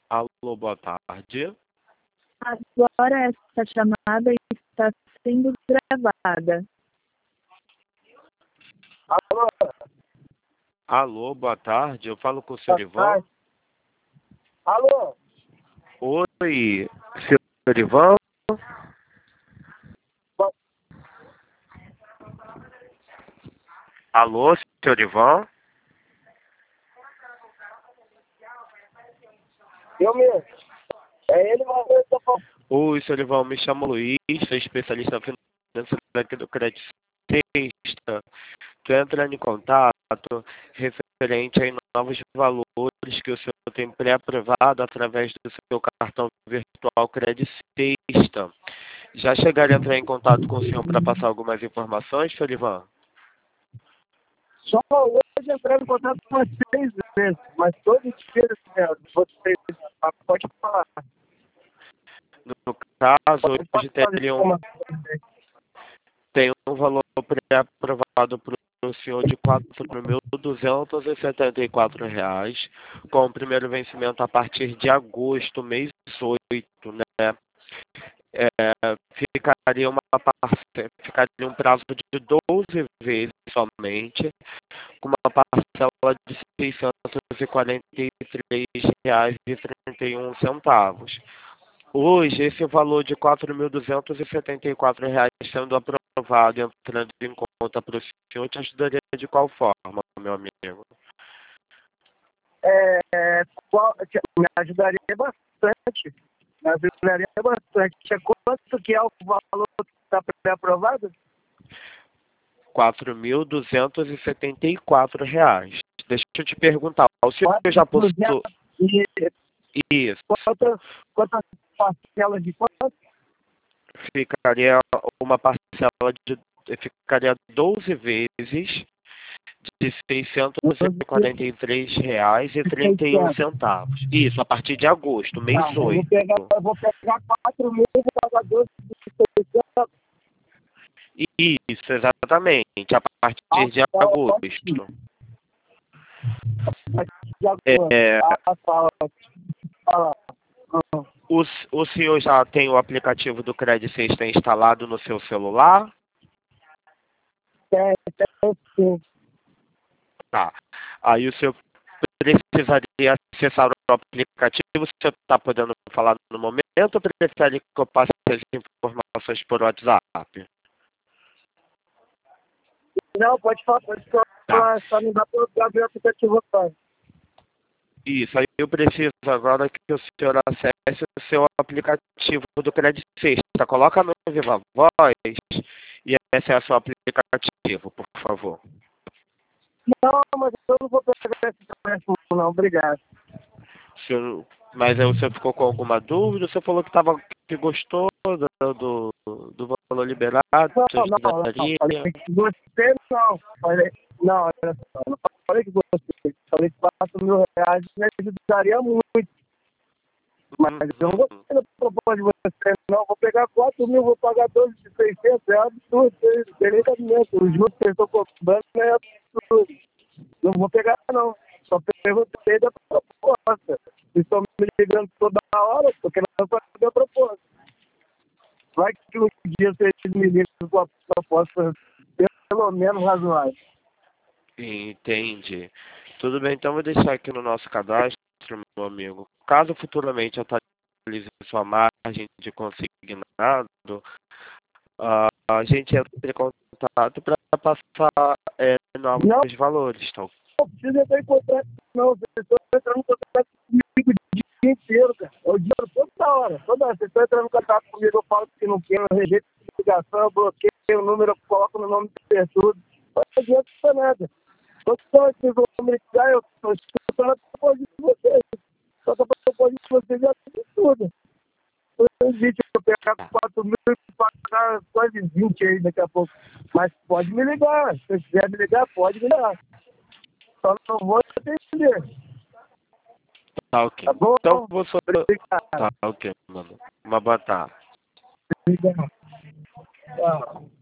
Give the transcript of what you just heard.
Alô, boa tarde. Agora esta chamada está sendo gravada. Alô, Alô, boa tarde. Eu falo com o senhor boa Ivan. tarde. Alô, Oi, senhor Ivan. boa- Alô, senhor Ivan. eu mesmo. É ele, mas eu tô falando. Oi, senhor Ivan. Me chamo Luiz, sou especialista financeiro aqui do Credit Sexta. Estou entrando em contato referente a novos valores que o senhor tem pré-aprovado através do seu cartão virtual Credit Sexta. Já chegaram a entrar em contato com o senhor para passar algumas informações, senhor Ivan? Só hoje entrando em contato com umas 6 vezes, mas todos os dias, vocês pode falar. No caso, Pode hoje fazer teria uma... tem um valor pré-aprovado para o senhor de R$ 4.274, com o primeiro vencimento a partir de agosto, mês 8, né? Ficaria um prazo de 12 vezes somente, com uma parcela de R$ 643,31. Hoje, esse valor de R$ 4.274 sendo aprovado, entrando em conta para o senhor, te ajudaria de qual forma, meu amigo? Me ajudaria bastante. Me ajudaria bastante. Quanto que é o valor que está pré-aprovado? R$ 4.274. Deixa eu te perguntar, o senhor já postou isso? Quantas parcelas de quanto? Ficaria uma parcela ficaria 12 vezes de R$ 643,31. Isso, a partir de agosto, mês Não, 8. eu vou pegar 4 mil e vou pagar 12 de 600. Isso, exatamente, a partir de agosto. É, o senhor já tem o aplicativo do Credit Sexta instalado no seu celular? Tem, sim. Tá. Aí o senhor precisaria acessar o aplicativo. O senhor está podendo falar no momento ou prefere que eu passe as informações por WhatsApp? Não, pode falar, Tá. só não dá para abrir o aplicativo agora. Isso, aí eu preciso agora que o senhor acesse o seu aplicativo do Credit Sexta. Coloca no Viva Voz e acesse o aplicativo, por favor. Não, mas eu não vou pegar esse telefone, não, obrigado. Mas aí o senhor ficou com alguma dúvida? O senhor falou que gostou do valor liberado? Não, Ajudaria? falei que você não. Não, olha só, não falei que você. Falei que 4 mil reais me ajudaria muito. Mas eu não vou ter a proposta de você, não. Vou pegar 4 mil, vou pagar 12 de 600, é absurdo. Tem cabimento. Os juros que eu estou cobrando é absurdo. Não vou pegar, não. Só perguntei da proposta. Vocês estão me ligando toda hora, estou querendo saber a proposta. Vai que um dia vocês me ligam com a proposta pelo menos razoável. Entendi. Tudo bem, então vou deixar aqui no nosso cadastro, meu amigo. Caso futuramente atualize sua margem de consignado, a gente entra em contato para passar novos valores, tá? Não precisa entrar em contato, não. Vocês estão entrando em contato comigo o dia inteiro, cara. É o dia toda hora. Toda hora. Vocês estão entrando em contato comigo, eu falo que não quero, eu rejeito a ligação, eu bloqueio o número, eu coloco no nome de pessoa. Não adianta nada. Toda hora que vocês vão me ligar, eu estou escutando a proposta de vocês. Só que a proposta de vocês é absurda. Não existe eu pegar 4 mil e pagar quase 20 aí daqui a pouco. Mas pode me ligar. Se você quiser me ligar, pode me ligar. Só não vou atender. Tá ok. Tá bom? Então vou só. Obrigado. Tá ok, mano. Uma boa tarde. Obrigado. Tchau.